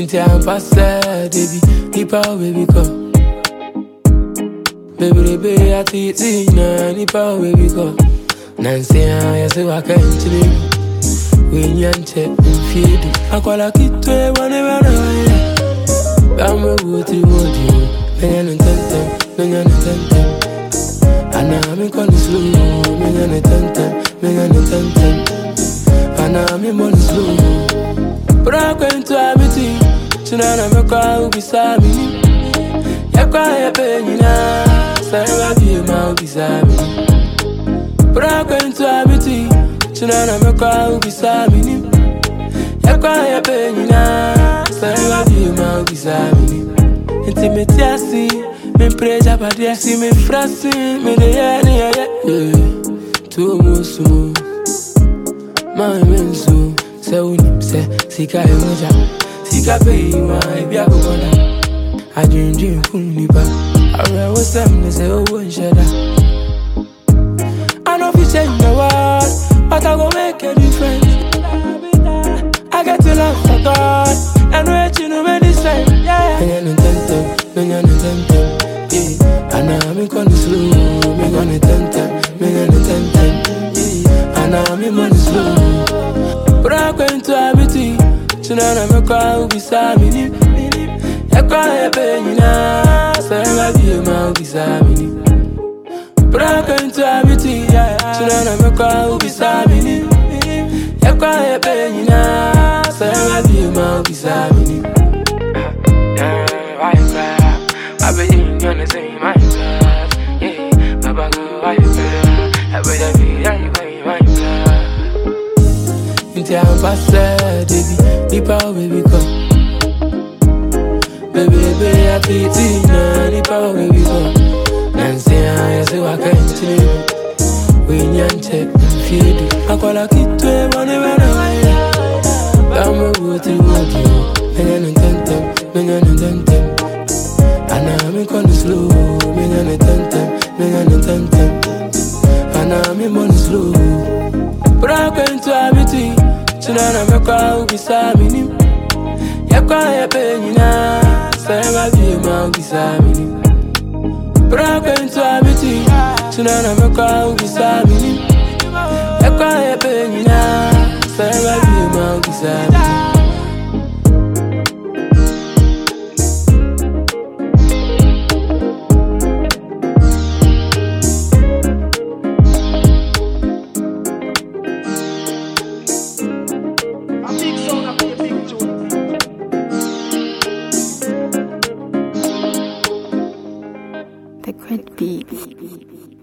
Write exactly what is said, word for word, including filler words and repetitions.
Inti I'm past baby, nipa baby come. Baby baby ati tina, nipa baby come. Nancy I say I can't chill. We nyante mfidi, akwala kitwe wane wane wane. Bamwe wuti wuti, menya ntentem, menya ntentem. Ana mi koni slow, menya ntentem, menya ntentem. Ana mi money slow. Bra kwento abiti, tunana mekwa ubisami. Yakwa ya penyina, sawa bima ubisami. Bra kwento abiti, tunana mekwa ubisami. Yakwa ya penyina, sawa bima ubisami. Intimate asi, me preja padia, si me frasi, me de ya ni ya ya. Tu musu, my mensu. Se unim se sika emoja sika pay ma ibia gogoda adwin dream kuniba awe wasam ne se o wonshada. I know fi change the world, but I go make a difference. I get to love for God and wait you know many say yeah. Menya ntentem, menya ntentem, yeah. Ana mi koni slow, mi koni ntentem, menya ntentem, yeah. Ana mi money slow. Bra kwento abiti, tunana mekwa ubisami. Yakwa ya penyina, sawa bima ubisami. Bra kwento abiti, tunana mekwa ubisami. Yakwa ya penyina, sawa bima ubisami. Why you cry? I bet you gonna say my class. Yeah, Baba go why you cry? I bet you gonna say my class. Inti I'm past baby, nipa baby come. Baby baby ati tina, nipa baby come. Nancy I say I can't chill. We nyante mfidi, akwala kitwe wane wane wane. Bamwe wuti wuti, menya ntentem, menya ntentem. Ana mi koni slow, menya ntentem, menya ntentem. Ana mi money slow. Bra kwento abiti, tunana mekwa ubisami. Yakwa ya penyina, sawa bima ubisami. Bra kwento abiti, tunana mekwa ubisami. Yakwa ya penyina, sawa bima ubisami. The Great Beats.